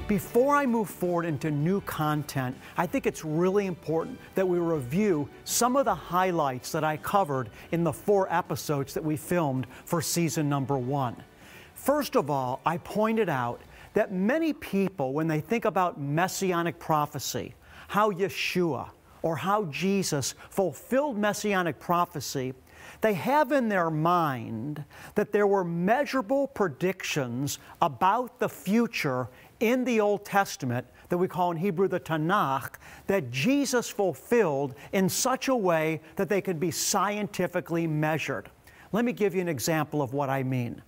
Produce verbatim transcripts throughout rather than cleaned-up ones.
Before I move forward into new content, I think it's really important that we review some of the highlights that I covered in the four episodes that we filmed for season number one. First of all, I pointed out that many people, when they think about messianic prophecy, how Yeshua or how Jesus fulfilled messianic prophecy, they have in their mind that there were measurable predictions about the future in the Old Testament that we call in Hebrew the Tanakh, that Jesus fulfilled in such a way that they could be scientifically measured. Let me give you an example of what I mean.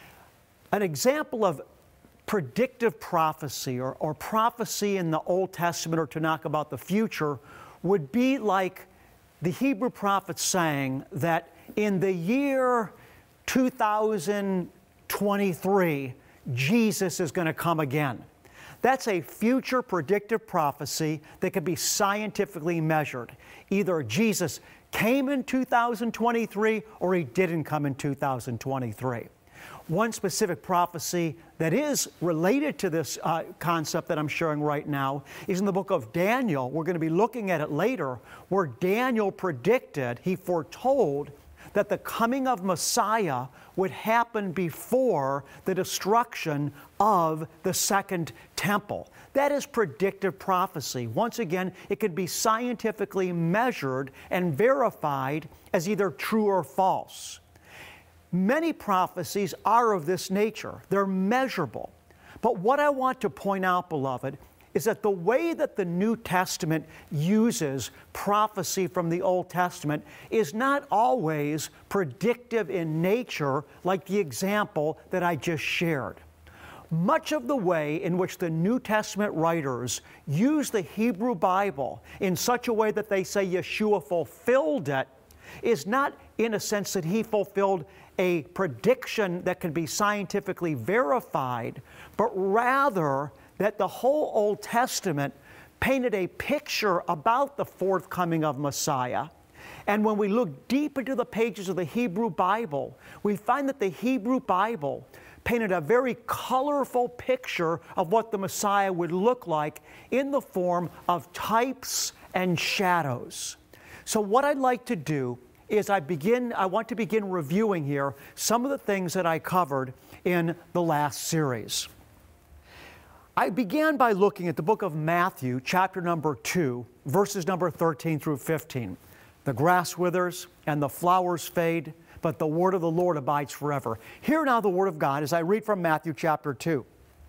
An example of predictive prophecy or, or prophecy in the Old Testament or Tanakh about the future would be like the Hebrew prophets saying that in the year two thousand twenty-three, Jesus is going to come again. That's a future predictive prophecy that can be scientifically measured. Either Jesus came in two thousand twenty-three or he didn't come in two thousand twenty-three. One specific prophecy that is related to this uh, concept that I'm sharing right now is in the book of Daniel. We're going to be looking at it later, where Daniel predicted, he foretold that the coming of Messiah would happen before the destruction of the second temple. That is predictive prophecy. Once again, it can be scientifically measured and verified as either true or false. Many prophecies are of this nature. They're measurable. But what I want to point out, beloved, is that the way that the New Testament uses prophecy from the Old Testament is not always predictive in nature, like the example that I just shared. Much of the way in which the New Testament writers use the Hebrew Bible in such a way that they say Yeshua fulfilled it is not in a sense that he fulfilled a prediction that can be scientifically verified, but rather that the whole Old Testament painted a picture about the forthcoming of Messiah. And when we look deep into the pages of the Hebrew Bible, we find that the Hebrew Bible painted a very colorful picture of what the Messiah would look like in the form of types and shadows. So what I'd like to do is I begin, I want to begin reviewing here some of the things that I covered in the last series. I began by looking at the book of Matthew, chapter number two, verses number thirteen through fifteen. The grass withers and the flowers fade, but the word of the Lord abides forever. Hear now the word of God as I read from Matthew chapter two.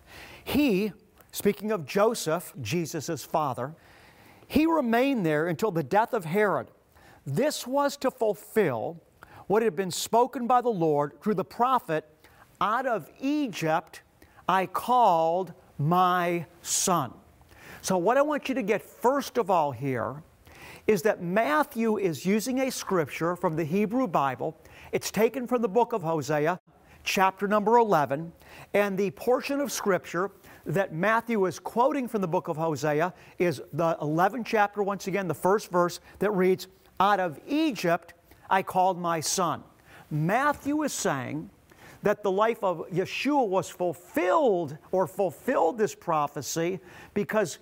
He, speaking of Joseph, Jesus' father, he remained there until the death of Herod. This was to fulfill what had been spoken by the Lord through the prophet, "Out of Egypt I called my son." So what I want you to get first of all here is that Matthew is using a scripture from the Hebrew Bible. It's taken from the book of Hosea, chapter number eleven, and the portion of scripture that Matthew is quoting from the book of Hosea is the eleventh chapter, once again, the first verse that reads, "Out of Egypt I called my son." Matthew is saying that the life of Yeshua was fulfilled or fulfilled this prophecy because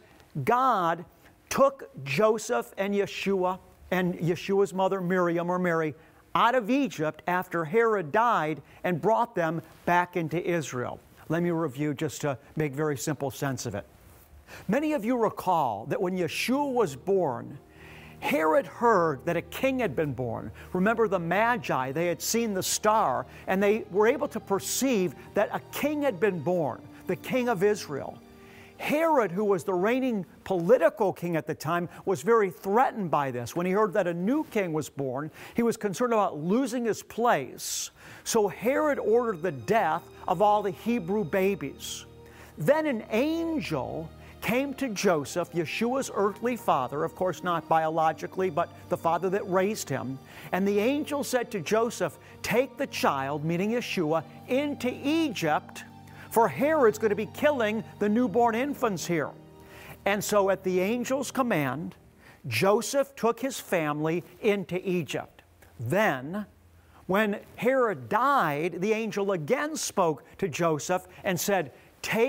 God took Joseph and Yeshua and Yeshua's mother Miriam or Mary out of Egypt after Herod died and brought them back into Israel. Let me review just to make very simple sense of it. Many of you recall that when Yeshua was born, Herod heard that a king had been born. Remember the Magi, they had seen the star, and they were able to perceive that a king had been born, the king of Israel. Herod, who was the reigning political king at the time, was very threatened by this. When he heard that a new king was born, he was concerned about losing his place. So Herod ordered the death of all the Hebrew babies. Then an angel came to Joseph, Yeshua's earthly father, of course not biologically, but the father that raised him. And the angel said to Joseph, "Take the child," meaning Yeshua, "into Egypt, for Herod's going to be killing the newborn infants here." And so at the angel's command, Joseph took his family into Egypt. Then, when Herod died, the angel again spoke to Joseph and said, "Take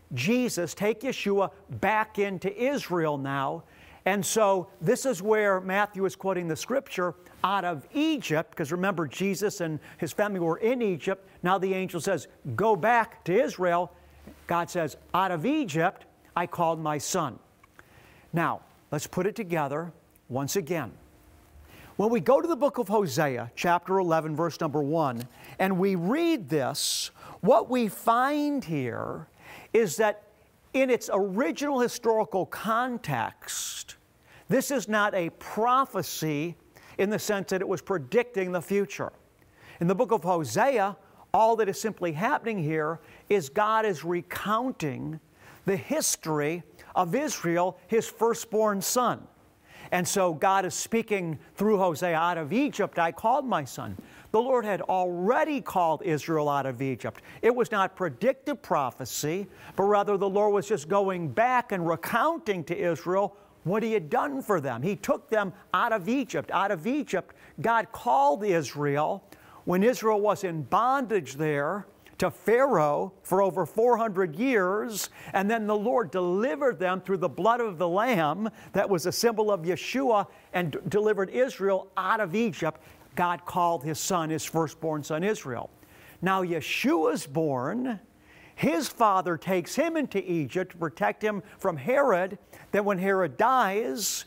Jesus, take Yeshua back into Israel now. And so this is where Matthew is quoting the scripture, out of Egypt, because remember, Jesus and his family were in Egypt. Now the angel says, go back to Israel. God says, out of Egypt, I called my son. Now, let's put it together once again. When we go to the book of Hosea, chapter eleven, verse number one, and we read this, what we find here is that in its original historical context, this is not a prophecy in the sense that it was predicting the future. In the book of Hosea, all that is simply happening here is God is recounting the history of Israel, his firstborn son. And so God is speaking through Hosea, out of Egypt I called my son. The Lord had already called Israel out of Egypt. It was not predictive prophecy, but rather the Lord was just going back and recounting to Israel what he had done for them. He took them out of Egypt. Out of Egypt, God called Israel when Israel was in bondage there to Pharaoh for over four hundred years, and then the Lord delivered them through the blood of the Lamb that was a symbol of Yeshua, and d- delivered Israel out of Egypt. God called his son, his firstborn son, Israel. Now Yeshua's born. His father takes him into Egypt to protect him from Herod. Then when Herod dies,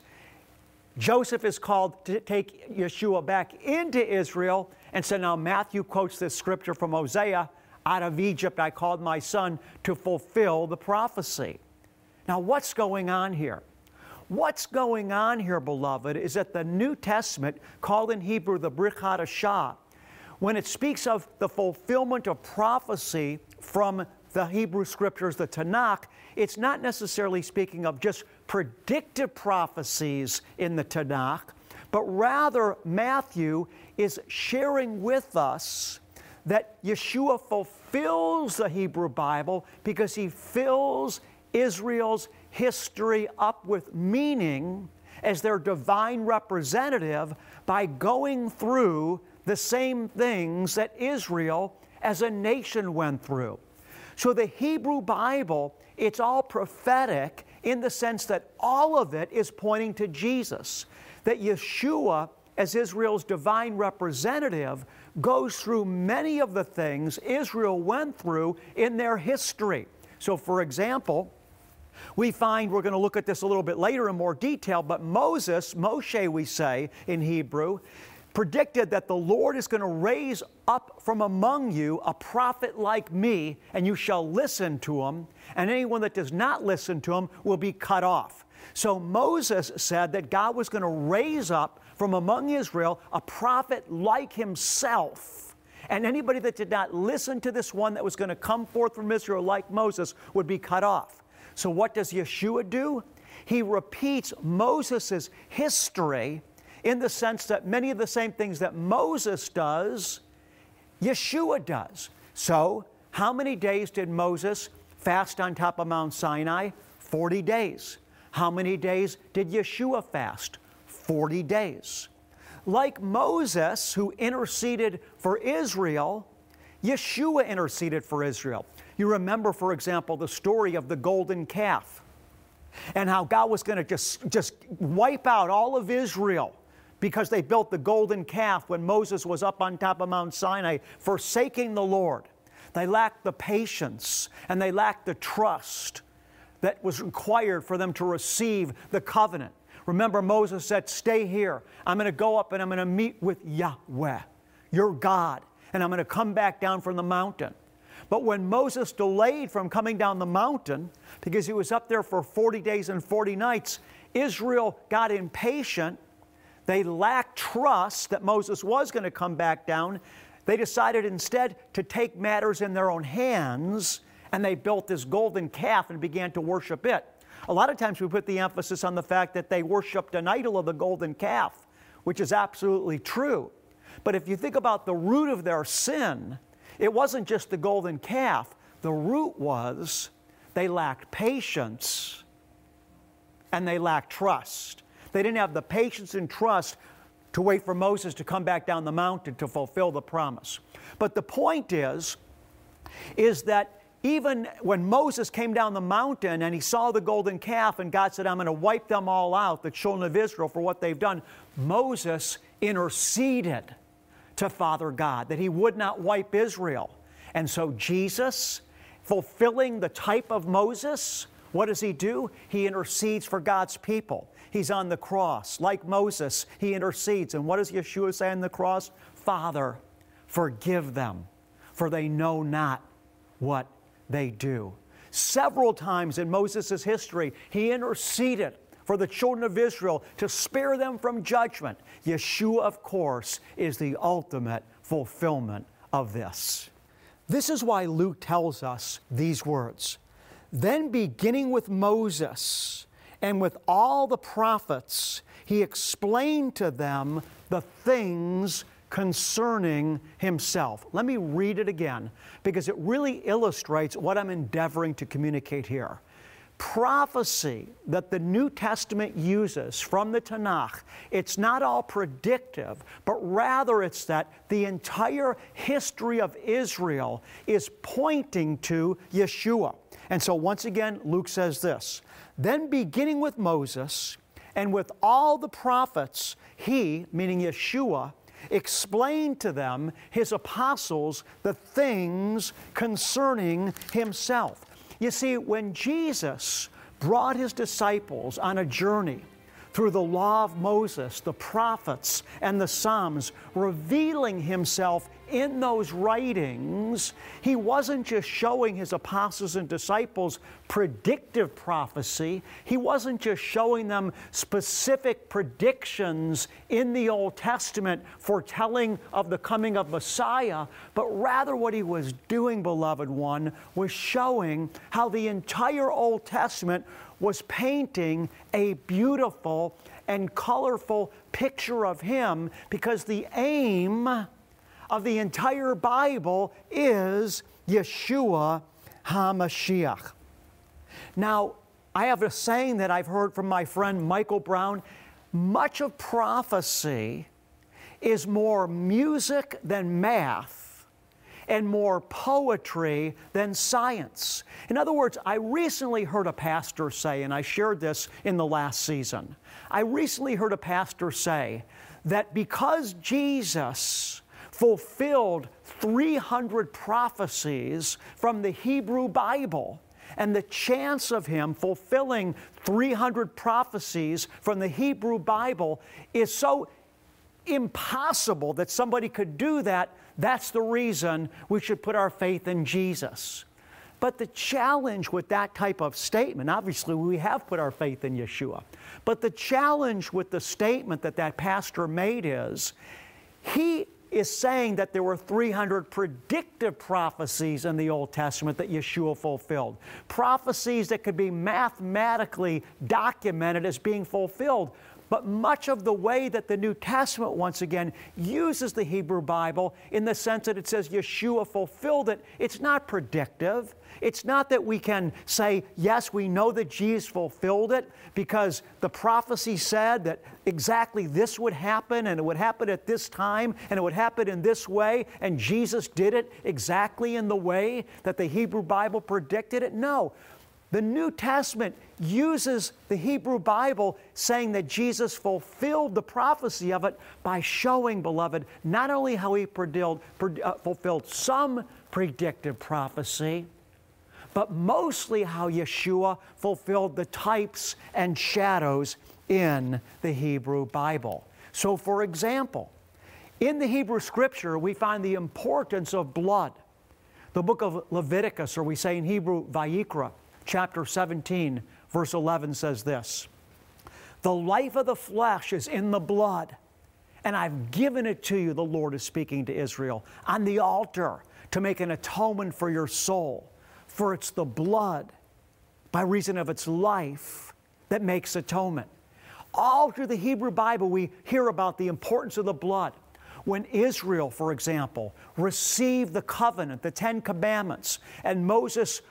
Joseph is called to take Yeshua back into Israel. And so now Matthew quotes this scripture from Hosea, out of Egypt I called my son, to fulfill the prophecy. Now what's going on here? What's going on here, beloved, is that the New Testament, called in Hebrew the Brit Hadashah, when it speaks of the fulfillment of prophecy from the Hebrew Scriptures, the Tanakh, it's not necessarily speaking of just predictive prophecies in the Tanakh, but rather Matthew is sharing with us that Yeshua fulfills the Hebrew Bible because he fills Israel's history up with meaning as their divine representative by going through the same things that Israel as a nation went through. So the Hebrew Bible, it's all prophetic in the sense that all of it is pointing to Jesus. That Yeshua, as Israel's divine representative, goes through many of the things Israel went through in their history. So for example, we find, we're going to look at this a little bit later in more detail, but Moses, Moshe we say in Hebrew, predicted that the Lord is going to raise up from among you a prophet like me, and you shall listen to him, and anyone that does not listen to him will be cut off. So Moses said that God was going to raise up from among Israel a prophet like himself, and anybody that did not listen to this one that was going to come forth from Israel like Moses would be cut off. So what does Yeshua do? He repeats Moses' history in the sense that many of the same things that Moses does, Yeshua does. So how many days did Moses fast on top of Mount Sinai? forty days. How many days did Yeshua fast? forty days. Like Moses, who interceded for Israel, Yeshua interceded for Israel. You remember, for example, the story of the golden calf and how God was going to just, just wipe out all of Israel because they built the golden calf when Moses was up on top of Mount Sinai, forsaking the Lord. They lacked the patience and they lacked the trust that was required for them to receive the covenant. Remember, Moses said, stay here. I'm going to go up and I'm going to meet with Yahweh, your God, and I'm going to come back down from the mountain. But when Moses delayed from coming down the mountain, because he was up there for forty days and forty nights, Israel got impatient. They lacked trust that Moses was going to come back down. They decided instead to take matters in their own hands, and they built this golden calf and began to worship it. A lot of times we put the emphasis on the fact that they worshiped an idol of the golden calf, which is absolutely true. But if you think about the root of their sin, it wasn't just the golden calf. The root was they lacked patience and they lacked trust. They didn't have the patience and trust to wait for Moses to come back down the mountain to fulfill the promise. But the point is, is that even when Moses came down the mountain and he saw the golden calf and God said, I'm going to wipe them all out, the children of Israel, for what they've done, Moses interceded to Father God that he would not wipe Israel. And so Jesus, fulfilling the type of Moses, what does he do? He intercedes for God's people. He's on the cross. Like Moses, he intercedes. And what does Yeshua say on the cross? Father, forgive them, for they know not what they do. Several times in Moses' history, he interceded for the children of Israel to spare them from judgment. Yeshua, of course, is the ultimate fulfillment of this. This is why Luke tells us these words. Then beginning with Moses and with all the prophets, he explained to them the things concerning himself. Let me read it again because it really illustrates what I'm endeavoring to communicate here. Prophecy that the New Testament uses from the Tanakh, it's not all predictive, but rather it's that the entire history of Israel is pointing to Yeshua. And so once again, Luke says this, then beginning with Moses and with all the prophets, he, meaning Yeshua, explained to them, his apostles, the things concerning himself. You see, when Jesus brought his disciples on a journey through the law of Moses, the prophets, and the Psalms, revealing himself in those writings, he wasn't just showing his apostles and disciples predictive prophecy. He wasn't just showing them specific predictions in the Old Testament foretelling of the coming of Messiah, but rather what he was doing, beloved one, was showing how the entire Old Testament was painting a beautiful and colorful picture of him, because the aim of the entire Bible is Yeshua HaMashiach. Now, I have a saying that I've heard from my friend Michael Brown. Much of prophecy is more music than math and more poetry than science. In other words, I recently heard a pastor say, and I shared this in the last season, I recently heard a pastor say that because Jesus fulfilled three hundred prophecies from the Hebrew Bible, and the chance of him fulfilling three hundred prophecies from the Hebrew Bible is so impossible that somebody could do that, that's the reason we should put our faith in Jesus. But the challenge with that type of statement, obviously we have put our faith in Yeshua, but the challenge with the statement that that pastor made is, he is saying that there were three hundred predictive prophecies in the Old Testament that Yeshua fulfilled. Prophecies that could be mathematically documented as being fulfilled. But much of the way that the New Testament, once again, uses the Hebrew Bible in the sense that it says Yeshua fulfilled it, it's not predictive. It's not that we can say, yes, we know that Jesus fulfilled it because the prophecy said that exactly this would happen and it would happen at this time and it would happen in this way and Jesus did it exactly in the way that the Hebrew Bible predicted it. No. The New Testament uses the Hebrew Bible saying that Jesus fulfilled the prophecy of it by showing, beloved, not only how he predilled, uh, fulfilled some predictive prophecy, but mostly how Yeshua fulfilled the types and shadows in the Hebrew Bible. So, for example, in the Hebrew Scripture, we find the importance of blood. The book of Leviticus, or we say in Hebrew, Vayikra, chapter seventeen, verse eleven says this, "The life of the flesh is in the blood, and I've given it to you," the Lord is speaking to Israel, "on the altar to make an atonement for your soul. For it's the blood, by reason of its life, that makes atonement." All through the Hebrew Bible, we hear about the importance of the blood. When Israel, for example, received the covenant, the Ten Commandments, and Moses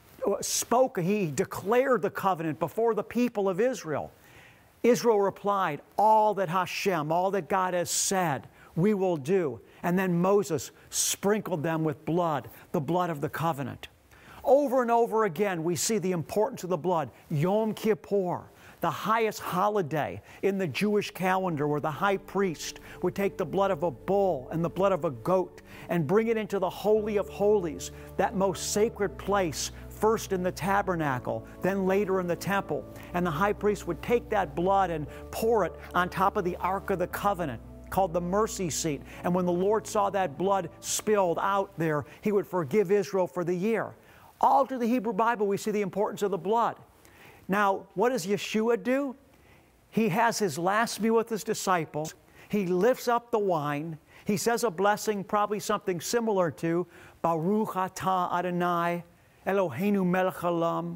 spoke, he declared the covenant before the people of Israel. Israel replied, "All that Hashem, all that God has said, we will do." And then Moses sprinkled them with blood, the blood of the covenant. Over and over again, we see the importance of the blood. Yom Kippur, the highest holiday in the Jewish calendar, where the high priest would take the blood of a bull and the blood of a goat and bring it into the Holy of Holies, that most sacred place, first in the tabernacle, then later in the temple. And the high priest would take that blood and pour it on top of the Ark of the Covenant, called the mercy seat. And when the Lord saw that blood spilled out there, He would forgive Israel for the year. All through the Hebrew Bible, we see the importance of the blood. Now, what does Yeshua do? He has His last meal with His disciples. He lifts up the wine. He says a blessing, probably something similar to Baruch atah Adonai Eloheinu melech haolam,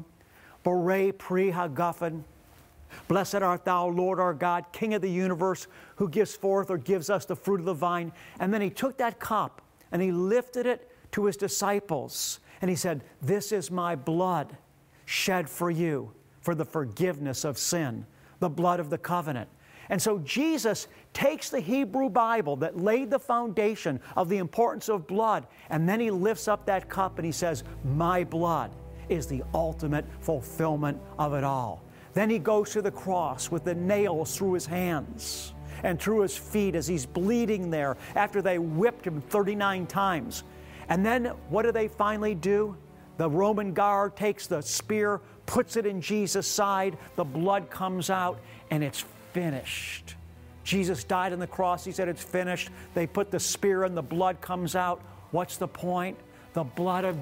Borei pri hagafen. Blessed art thou, Lord our God, King of the universe, who gives forth or gives us the fruit of the vine. And then He took that cup and He lifted it to His disciples. And He said, this is my blood shed for you for the forgiveness of sin, the blood of the covenant. And so Jesus takes the Hebrew Bible that laid the foundation of the importance of blood, and then He lifts up that cup and He says, my blood is the ultimate fulfillment of it all. Then He goes to the cross with the nails through His hands and through His feet as He's bleeding there after they whipped Him thirty-nine times. And then what do they finally do? The Roman guard takes the spear, puts it in Jesus' side, the blood comes out, and it's finished. Jesus died on the cross. He said, it's finished. They put the spear in, the blood comes out. What's the point? The blood of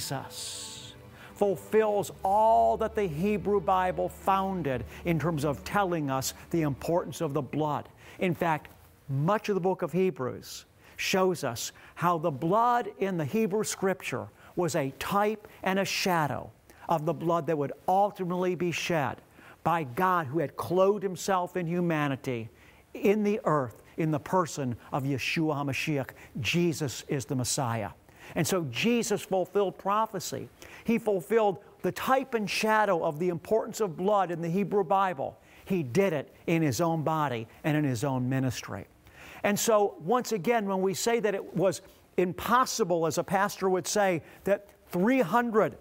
Jesus fulfills all that the Hebrew Bible founded in terms of telling us the importance of the blood. In fact, much of the book of Hebrews shows us how the blood in the Hebrew Scripture was a type and a shadow of the blood that would ultimately be shed by God, who had clothed Himself in humanity in the earth in the person of Yeshua HaMashiach. Jesus is the Messiah. And so Jesus fulfilled prophecy. He fulfilled the type and shadow of the importance of blood in the Hebrew Bible. He did it in His own body and in His own ministry. And so once again, when we say that it was impossible, as a pastor would say, that three hundred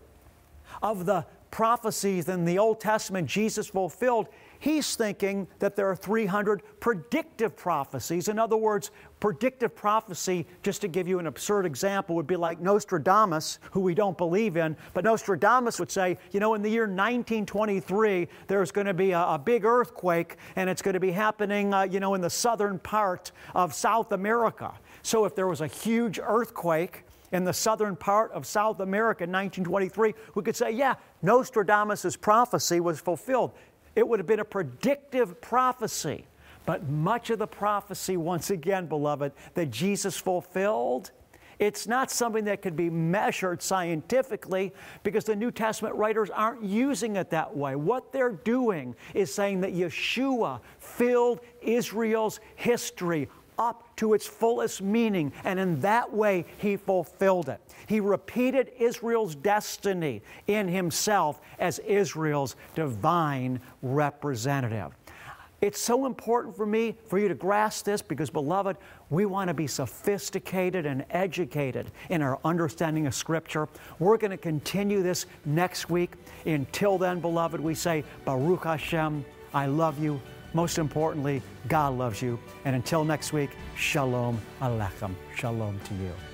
of the prophecies in the Old Testament Jesus fulfilled, he's thinking that there are three hundred predictive prophecies. In other words, predictive prophecy, just to give you an absurd example, would be like Nostradamus, who we don't believe in, but Nostradamus would say, you know, in the year nineteen twenty-three, there's going to be a, a big earthquake, and it's going to be happening, uh, you know, in the southern part of South America. So if there was a huge earthquake in the southern part of South America in nineteen twenty-three, we could say, yeah, Nostradamus' prophecy was fulfilled. It would have been a predictive prophecy. But much of the prophecy, once again, beloved, that Jesus fulfilled, it's not something that could be measured scientifically, because the New Testament writers aren't using it that way. What they're doing is saying that Yeshua filled Israel's history up to its fullest meaning, and in that way He fulfilled it. He repeated Israel's destiny in Himself as Israel's divine representative. It's so important for me, for you to grasp this, because, beloved, we want to be sophisticated and educated in our understanding of Scripture. We're going to continue this next week. Until then, beloved, we say, Baruch Hashem, I love you. Most importantly, God loves you. And until next week, Shalom Aleichem. Shalom to you.